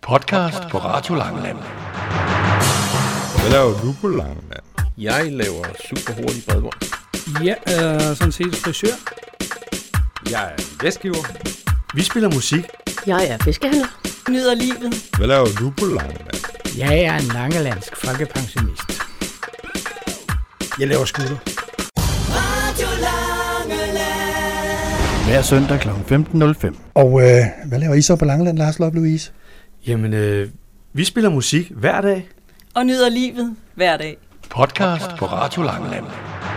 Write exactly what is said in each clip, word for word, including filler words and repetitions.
Podcast på Radio Langeland. Hvad laver du på Langeland? Jeg laver super hurtigt bredbånd. Jeg er sådan set frisør. Jeg er vestgiver. Vi spiller musik. Jeg er fiskehandler. Nyder livet. Hvad laver du på Langeland? Jeg er en langelandsk folkepensionist. Jeg laver skutter. Radio Langeland. Hver søndag kl. femten nul fem. Og øh, hvad laver I så på Langeland, Lars Love Louise? Jamen, øh, vi spiller musik hver dag. Og nyder livet hver dag. Podcast på Radio Langeland.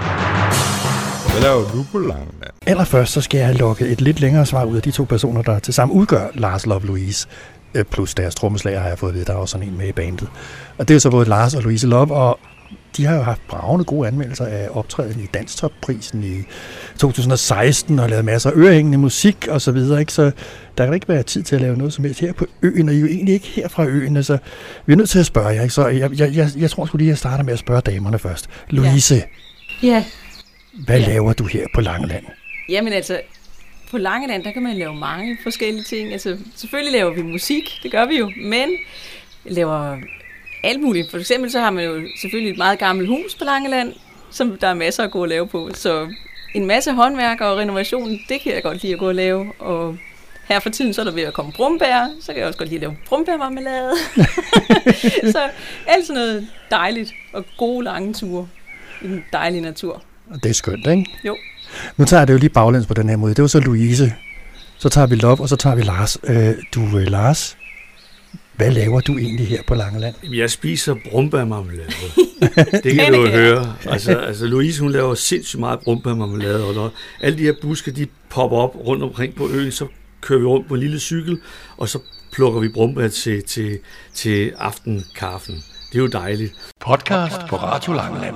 Hvad laver du på Langeland? Allerførst så skal jeg lukke et lidt længere svar ud af de to personer, der tilsammen udgør Lars Love Louise. Plus deres trommeslager har jeg fået at vide, der er også sådan en med i bandet. Og det er så både Lars og Louise Love, og de har jo haft bravende gode anmeldelser af optræden i Danstopprisen i to tusind og seksten og lavet masser af ørehængende musik og så videre, ikke? Så der kan ikke være tid til at lave noget som helst her på øen, og I er jo egentlig ikke her fra øen, så vi er nødt til at spørge jer, ikke? Så jeg, jeg, jeg, jeg tror sgu lige, at jeg starter med at spørge damerne først. Louise, Ja. hvad Ja. laver du her på Langeland? Jamen altså, på Langeland, der kan man lave mange forskellige ting. Altså, selvfølgelig laver vi musik, det gør vi jo, men laver alt muligt. For eksempel så har man jo selvfølgelig et meget gammelt hus på Langeland, som der er masser at gå og lave på. Så en masse håndværk og renovation, det kan jeg godt lide at gå og lave. Og her for tiden så er der ved at komme brumbær, så kan jeg også godt lide at lave brumbærmarmelade. Så alt sådan noget dejligt og gode lange ture i den dejlige natur. Det er skønt, ikke? Jo. Nu tager jeg det jo lige baglæns på den her måde. Det var så Louise, så tager vi Love, og så tager vi Lars. Øh, du, øh, Lars, hvad laver du egentlig her på Langeland? Jeg spiser brumbærmarmelade. Det kan du jo høre. Altså, altså Louise, hun laver sindssygt meget brumbærmarmelade, og når alle de her buske, de popper op rundt omkring på øen, så kører vi rundt på en lille cykel, og så plukker vi brumbær til, til, til aftenkaffen. Det er jo dejligt. Podcast på Radio Langeland.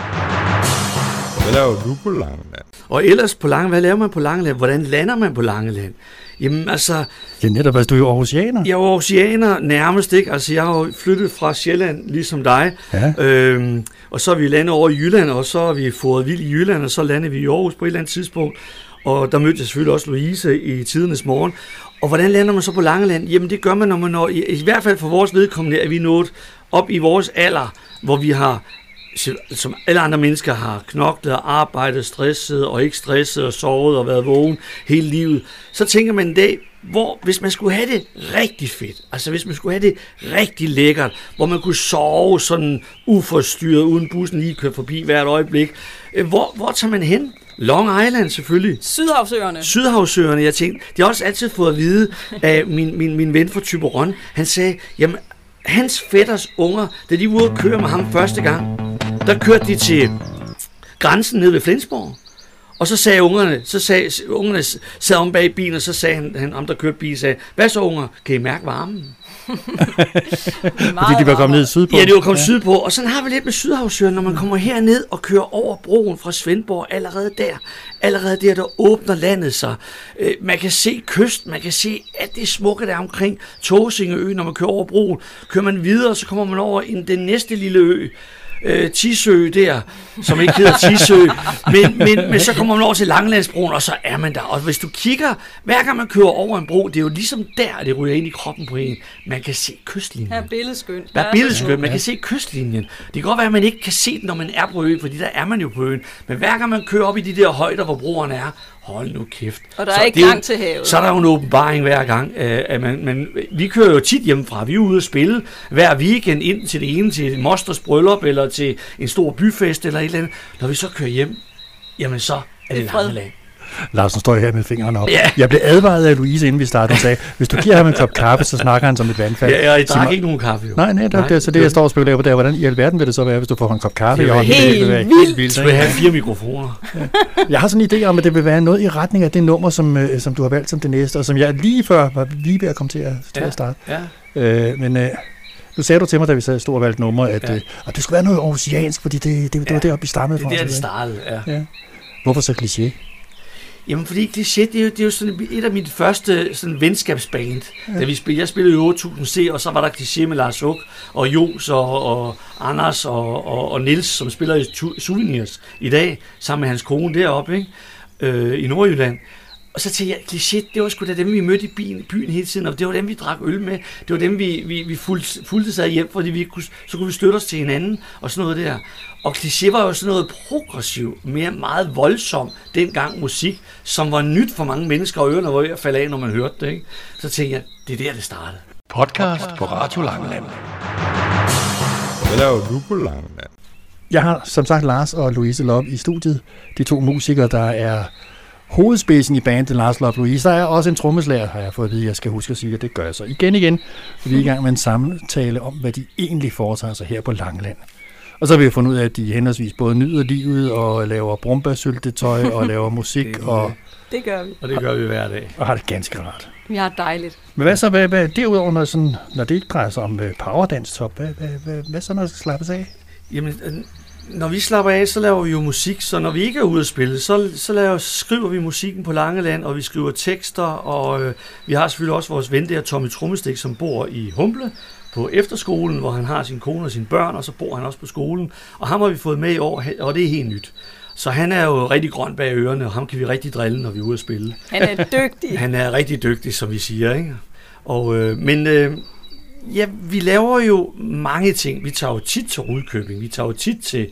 Hvad laver du på Langeland? Og ellers på Langeland, hvad laver man på Langeland? Hvordan lander man på Langeland? Jamen altså, Ja, netop, altså, du er jo aarhusianer. jeg er jo aarhusianer nærmest, ikke? Altså, jeg har jo flyttet fra Sjælland, ligesom dig. Ja. Øhm, og så er vi landet over i Jylland, og så er vi fået vild i Jylland, og så landede vi i Aarhus på et eller andet tidspunkt. Og der mødte jeg selvfølgelig også Louise i tidernes morgen. Og hvordan lander man så på Langeland? Jamen, det gør man, når man når, i, i hvert fald for vores vedkommende, er vi nået op i vores alder, hvor vi har, som alle andre mennesker har, knoklet og arbejdet, stresset og ikke stresset og sovet og været vågen hele livet. Så tænker man en dag, hvor hvis man skulle have det rigtig fedt, altså hvis man skulle have det rigtig lækkert, hvor man kunne sove sådan uforstyrret, uden bussen lige kører forbi hvert øjeblik, hvor, hvor tager man hen? Long Island selvfølgelig. Sydhavsøerne. Sydhavsøerne, jeg tænkte, de har også altid fået at vide af min, min, min ven fra Thyborøn. Han sagde, jamen, hans fætters unger, da de var ude at køre med ham første gang, der kørte de til grænsen nede ved Flensborg. Og så sagde ungerne, så sagde, ungerne sad om bag bilen, og så sagde han, han om der kørte bil, sagde, hvad så unger, kan I mærke varmen? Fordi de var kommet ned sydpå. Ja, de var kommet ja. sydpå, og sådan har vi lidt med Sydhavsøen, når man kommer herned og kører over broen fra Svendborg, allerede der, allerede der, der åbner landet sig. Øh, man kan se kysten, man kan se alt det smukke, der er omkring Tåsingeø, når man kører over broen. Kører man videre, så kommer man over i den næste lille ø, Øh, Tisø der, som ikke hedder Tisø, men, men, men så kommer man over til Langelandsbroen, og så er man der. Og hvis du kigger, hver gang man kører over en bro, det er jo ligesom der, det ryger ind i kroppen på en. Man kan se kystlinjen. Her er billedskønt. Der er billedskønt, man kan se kystlinjen. Det kan godt være, at man ikke kan se den, når man er på øen, fordi der er man jo på øen. Men hver gang man kører op i de der højder, hvor broerne er, hold nu kæft. Og der er så ikke det, langt til havet. Så er der jo en åbenbaring hver gang. At man, man, vi kører jo tit hjemmefra. Vi er ude at spille hver weekend ind til det ene, til mosters bryllup, eller til en stor byfest, eller et eller andet. Når vi så kører hjem, jamen så er det Langeland. Larsen står her med fingrene op. Ja. Jeg blev advaret af Louise, inden vi startede. Hun sagde, hvis du giver ham en kop kaffe, så snakker han som et vandfald. Ja, jeg drak ikke nogen kaffe, jo. Nej, nej, det, nej, det, så det, jeg står og spekulerer på, det er, hvordan i alverden vil det så være, hvis du får en kop kaffe? Det er helt, helt vildt. vildt. Du vil have fire mikrofoner. Ja. Jeg har sådan en idé om, at det vil være noget i retning af det nummer, som, øh, som du har valgt som det næste, og som jeg lige før var lige ved at komme til at, til Ja. at starte. Ja. Øh, men øh, nu sagde du til mig, da vi sad stod og valgte nummer, at, Ja. øh, at det skulle være noget aarhusiansk, fordi det, det, det Ja. var deroppe, vi stammede Det fra. er der, og det så videre. startede, ja. Ja. Hvorfor så kliché? Jamen, fordi kliché, det er jo, det er jo sådan et af mine første sådan venskabsband. Ja. Da vi spillede, jeg spillede i otte tusind C, og så var der kliché med Lars Huck, og Jos, og, og Anders, og, og, og Niels, som spiller i Souvenirs i dag, sammen med hans kone deroppe, ikke? Øh, i Nordjylland. Og så tænkte jeg, kliché, det var sgu da dem, vi mødte i byen, byen hele tiden, og det var dem, vi drak øl med. Det var dem, vi, vi, vi fulgte, fulgte sig hjem, fordi vi kunne, så kunne vi støtte os til hinanden, og sådan noget der. Og kliché var jo sådan noget progressivt, mere meget voldsomt dengang musik, som var nyt for mange mennesker, og ørerne var ved at falde af, når man hørte det. Ikke? Så tænkte jeg, det er der, det startede. Podcast på Radio Langeland. Hvad laver du på Langeland? Jeg har som sagt Lars og Louise Lobb i studiet. De to musikere, der er hovedspidsen i bandet Lars Love Louise. Der er også en trommeslager, har jeg fået at vide, jeg skal huske at sige, at det gør jeg så igen igen. Vi er i gang med en samtale om, hvad de egentlig foretager sig her på Langeland. Og så har vi fundet ud af, at de henholdsvis både nyder livet og laver brumbærsyltetøj og laver musik. Det, og, Det gør vi. og det gør vi hver dag. Og har det ganske rart. Vi har det dejligt. Men hvad så, hvad, hvad, derudover, når, sådan, når det ikke drejer sig om uh, powerdance-top, hvad, hvad, hvad, hvad så, når det skal slappes af? Jamen, når vi slapper af, så laver vi jo musik, så når vi ikke er ude at spille, så, så laver, skriver vi musikken på Langeland, og vi skriver tekster, og øh, vi har selvfølgelig også vores ven der, Tommy Trommestik, som bor i Humble på efterskolen, hvor han har sin kone og sine børn, og så bor han også på skolen, og ham har vi fået med i år, og det er helt nyt. Så han er jo rigtig grøn bag ørerne, og ham kan vi rigtig drille, når vi er ude at spille. Han er dygtig. Han er rigtig dygtig, som vi siger, ikke? Og, øh, men... Øh, Ja, vi laver jo mange ting. Vi tager jo tit til Rudkøbing, vi tager jo tit til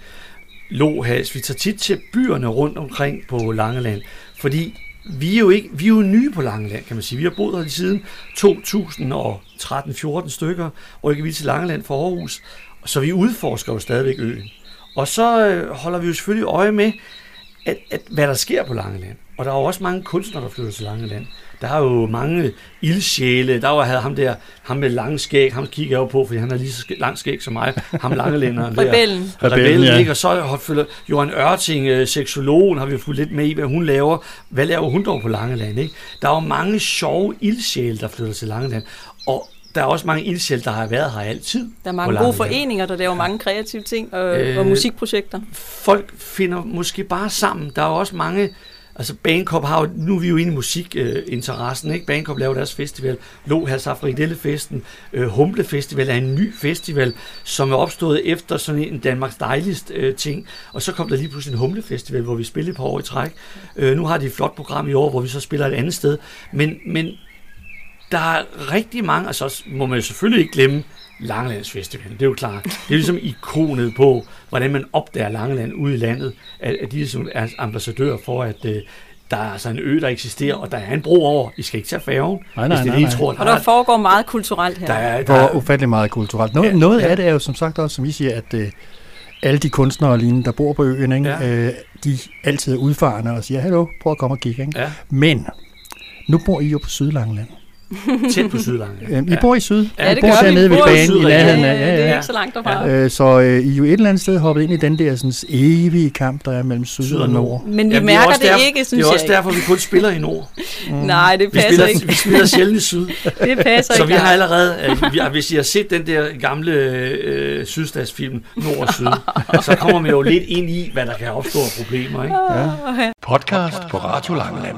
Lohals, vi tager tit til byerne rundt omkring på Langeland, fordi vi er jo ikke, vi er jo nye på Langeland, kan man sige. Vi har boet her lige siden to tusind og tretten fjorten stykker, rykker vi til Langeland fra Aarhus, så vi udforsker jo stadigvæk øen. Og så øh, holder vi jo selvfølgelig øje med, at, at, hvad der sker på Langeland. Og der er jo også mange kunstnere, der flytter til Langeland. Der er jo mange ildsjæle. Der var havde ham der, ham med lange skæg, ham kigger jeg jo på, fordi han har lige så langt skæg som mig. Ham langelænderen der. Rebellen. Rebellen, ja. Ikke? Og så følger Johan Ørting, seksologen, har vi fulgt lidt med i, hvad hun laver. Hvad laver hun dog på Langeland? Ikke? Der er jo mange sjove ildsjæle, der flytter til Langeland. Og der er også mange ildsjæle, der har været her altid. Der er mange gode foreninger, der laver mange kreative ting og, øh, og musikprojekter. Folk finder måske bare sammen. Der er også mange... Altså Bagenkop har jo, nu er vi jo inde i musikinteressen, ikke? Bagenkop laver deres festival, Lohals har Frikadellefesten, øh, Humble Festival er en ny festival, som er opstået efter sådan en Danmarks dejligste øh, ting, og så kom der lige pludselig en Humble Festival, hvor vi spillede et par år i træk. Øh, nu har de et flot program i år, hvor vi så spiller et andet sted, men, men der er rigtig mange, altså må man jo selvfølgelig ikke glemme Langelands Festival, det er jo klart. Det er ligesom ikonet på, hvordan man opdager Langeland ude i landet, at, at de er ambassadører for, at uh, der er altså en ø, der eksisterer, og der er en bro over. I skal ikke tage færgen, nej, nej, hvis det er nej, det, I tror. Og der foregår meget kulturelt her. Der er, der Der er er ufattelig meget kulturelt. Noget, Ja, noget ja. af det er jo som sagt også, som I siger, at øh, alle de kunstnere og lignende, der bor på øen, ikke? Ja. Øh, de altid er udfarende og siger, hallo, prøv at komme og kigge. Ikke? Ja. Men nu bor I jo på Sydlangeland. tæt på Sydlangeland. Øhm, I bor i Syd. Ja, I det bor gør vi. dernede Vi ved bor i banen i Sydlangeland. nærheden Ja, af. ja, Ja, det er ja. ikke så langt derfra. Øh, så øh, I er jo et eller andet sted hoppet ind i den der sådan, evige kamp, der er mellem Syd, Syd og og Nord. Men vi Ja, mærker også det derfor, ikke, synes Det er jeg også ikke. derfor, vi kun spiller i Nord. Nej, det Vi passer spiller, ikke. vi spiller sjældent i Syd. Det passer Så ikke. vi har allerede, øh, vi har, hvis I har set den der gamle øh, sydstatsfilm, Nord og Syd, så kommer man jo lidt ind i, hvad der kan opstå af problemer. Ikke? Ja. Podcast på Radio Langeland.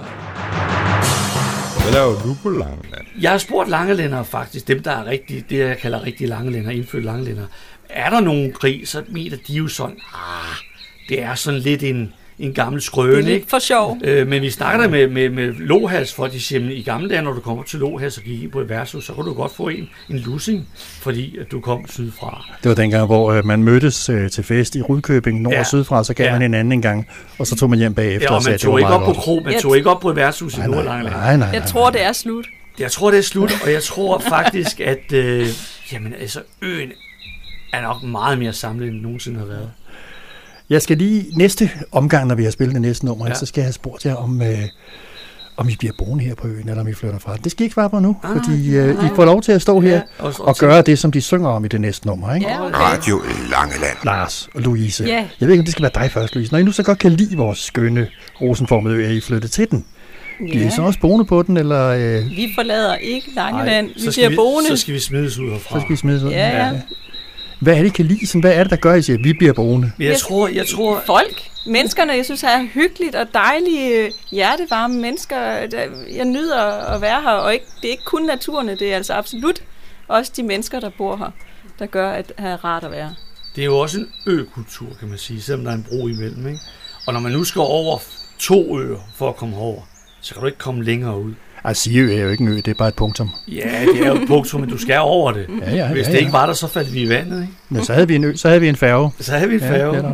Hvad laver du på Langeland? Jeg har spurgt langelændere faktisk, dem der er rigtig, det jeg kalder rigtig langelændere, indfødte langelændere. Er der nogen krig, så mener de jo sådan, ah, det er sådan lidt en, en gammel Det er skrøne, lidt ikke? for sjov. Øh, men vi snakker der med, med, med Lohals, for de siger, at i gamle dage, når du kommer til Lohals og gik ind på et værtshus, så kunne du godt få en, en lussing, fordi at du kom sydfra. Det var dengang, hvor øh, man mødtes øh, til fest i Rudkøbing, nord Ja. og sydfra, så gav Ja. man hinanden en gang, og så tog man hjem bagefter Ja, og og sagde, man at det var tog ikke meget op på godt. kro, man Jeg tog ikke op på et værtshus i Nej, nej, Nordlangeland. nej, nej, Jeg nej. tror, det er slut. Jeg tror, det er slut, og jeg tror faktisk, at øh, jamen, altså, øen er nok meget mere samlet, end nogensinde har været. Jeg skal lige næste omgang, når vi har spillet det næste nummer, Ja. så skal jeg have spurgt jer, om, øh, om I bliver boende her på øen, eller om I flytter fra. Det skal I ikke svare på nu, Ah, fordi øh, I får lov til at stå her Ja, og, og gøre det, som de synger om i det næste nummer. Ikke? Ja, okay. Radio Langeland. Lars og Louise. Ja. Jeg ved ikke, om det skal være dig først, Louise. Når I nu så godt kan lide vores skønne rosenformede ø, er I flyttet til den? Bliver I så også boende på den, eller øh, Vi forlader ikke Langeland. Vi så bliver skal vi, boende. så skal vi smides ud herfra. så skal I smide ud? Ja, ja. Hvad er det, I kan lide? Sådan, hvad er det, der gør, at I siger, at vi bliver boende? Men jeg tror, jeg tror, Folk, menneskerne, jeg synes er hyggeligt og dejlige, hjertevarme mennesker. Jeg nyder at være her, og ikke, det er ikke kun naturen, det er altså absolut også de mennesker, der bor her, der gør, at det er rart at være. det er jo også en økultur, kan man sige, selvom der er en bro imellem. Ikke? Og når man nu skal over to øer for at komme over, så kan du ikke komme længere ud. Altså, Siø er jo ikke en ø, det er bare et punktum. Ja, det er jo et punktum, men du skal over det. Ja, ja, Hvis ja, det ja. ikke var der, så faldt vi i vandet, ikke? Men så havde vi en ø, så havde vi en færge. Så havde vi en Ja, færge. netop.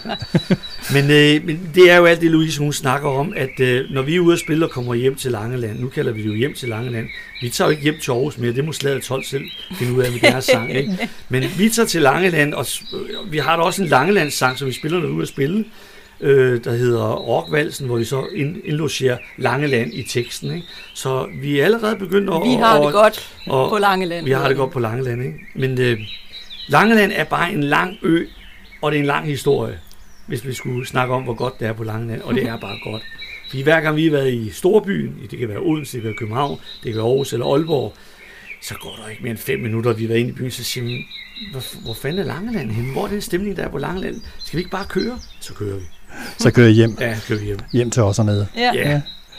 men, øh, men det er jo alt det, Louise hun snakker om, at øh, når vi er ude at spille og kommer hjem til Langeland, nu kalder vi det jo hjem til Langeland, vi tager jo ikke hjem til Aarhus mere, det må Slaget tolv selv finde ud af med deres sang, ikke? Men vi tager til Langeland, og vi har da også en Langelandssang, som vi spiller, når vi er ude at spille, øh, der hedder Rockvalsen, hvor vi så indlogerer Langeland i teksten, ikke? Så vi er allerede begyndt at... Vi har og, det godt og, på Langeland. Vi har det godt på Langeland, ikke? Men øh, Langeland er bare en lang ø, og det er en lang historie, hvis vi skulle snakke om, hvor godt det er på Langeland, og det er bare godt. Fordi hver gang vi har været i storbyen, det kan være Odense, det kan være København, det kan være Aarhus eller Aalborg, så går der ikke mere end fem minutter, at vi har været inde i byen, så siger vi, hvor, hvor fanden er Langeland henne? Hvor er den stemning, der er på Langeland? Skal vi ikke bare køre? Så kører vi. Så kører jeg hjem. Ja, kører vi hjem. Hjem til os hernede. Ja. Ja.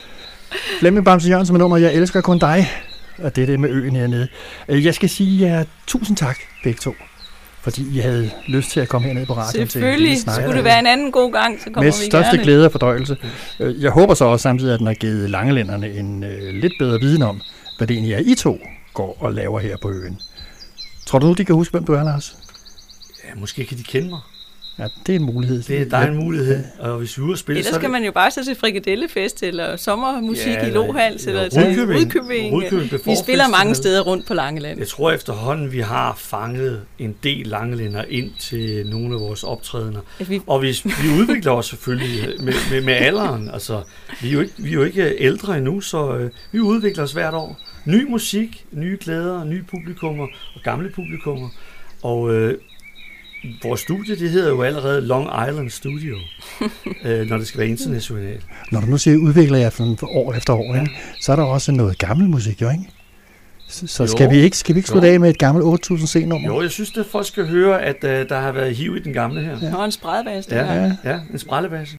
Flemming Bamse Jørgensen med nummer, jeg elsker kun dig. Og det er det med øen hernede. Jeg skal sige jer tusind tak, begge to. Fordi I havde lyst til at komme herned på radioen. Selvfølgelig. Til Skulle det være en anden god gang, så kommer med vi største gerne. glæde og fordøjelse. Jeg håber så også samtidig, at den har givet langelænderne en øh, lidt bedre viden om, hvad det egentlig er, I to går og laver her på øen. Tror du nu, de kan huske, hvem du er, Lars? Ja, måske kan de kende mig. Ja, det er en mulighed. Det er, der er en mulighed, og hvis vi er ude at spille, Ellers så er skal det... man jo bare så til frikadellefest, eller sommermusik Ja, i Lohals, eller eller til Rudkøbing. Rudkøbing. Rudkøbing Vi Beforfest, spiller mange eller- steder rundt på Langeland. Jeg tror efterhånden, vi har fanget en del langelænder ind til nogle af vores optrædener. At vi, Og vi, vi udvikler os selvfølgelig med, med, med alderen. Altså, vi, er jo ikke, vi er jo ikke ældre endnu, så øh, vi udvikler os hvert år. Ny musik, nye klæder, nye publikummer og gamle publikummer. Og øh, vores studie, det hedder jo allerede Long Island Studio, øh, når det skal være internationalt. Når du nu siger, udvikler jeg for, for år efter år, ikke? Så er der også noget gammel musik, jo ikke? Så, så skal, Jo. vi ikke, skal vi ikke slutte Jo. af med et gammelt otte tusind C-nummer? Jo, jeg synes, at folk skal høre, at øh, der har været hiv i den gamle her. og en spredbasse. Ja, Ja. ja, en sprællebasse.